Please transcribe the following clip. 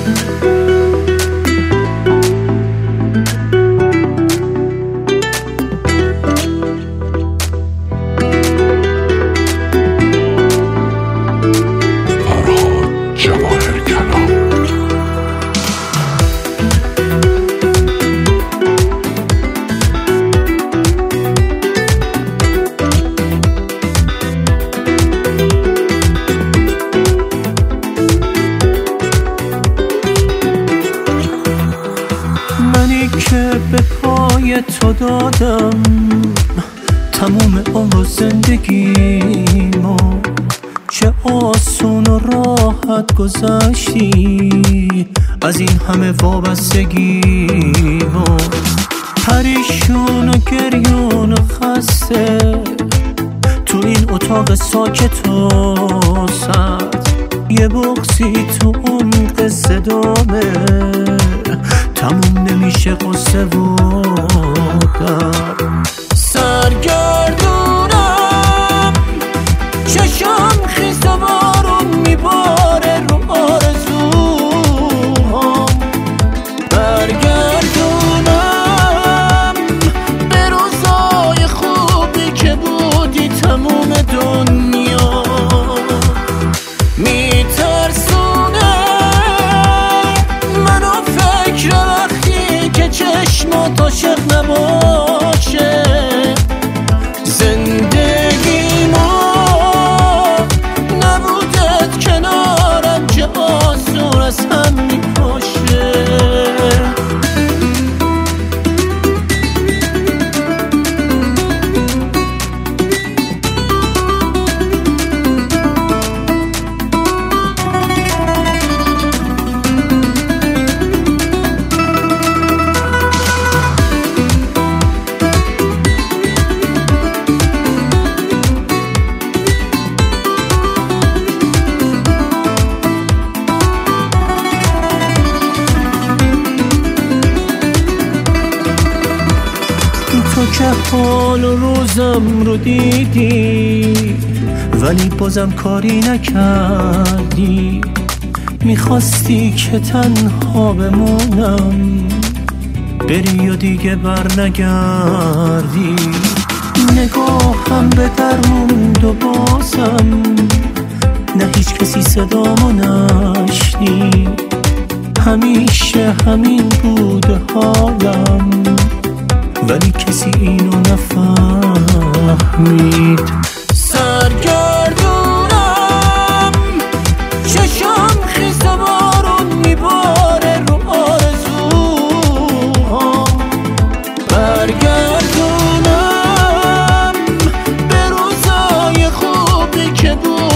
که به پای تو دادم تموم عمر و زندگیمو، چه آسون و راحت گذشتی از این همه وابستگیمو. پریشون و گریون و خسته تو این اتاق ساکت و سرد، یه بغضی تو اون قصه دامه تموم نمیشه قصه و درد. سرگردونم چشم خیس و بارون میباره رو آرزوهام، برگردونم به روزای خوبی که بودی تموم دنیا. میترسونه منو فکر وقتی که چشمات عاشق نباشه، زندگیمو نبودت کنارم که آسون از هم میپاشه. تو که حال و روزم رو دیدی ولی بازم کاری نکردی، میخواستی که تنها بمونم بری و دیگه بر نگردی. نگاهم به در موند و بازم نه هیچ کسی صدامو نشنید، همیشه همین بوده حالم ولی کسی اینو نفهمید. سرگردونم چشم خیس و بارون میباره رو آرزوهام، برگردونم به روزای خوبی که بود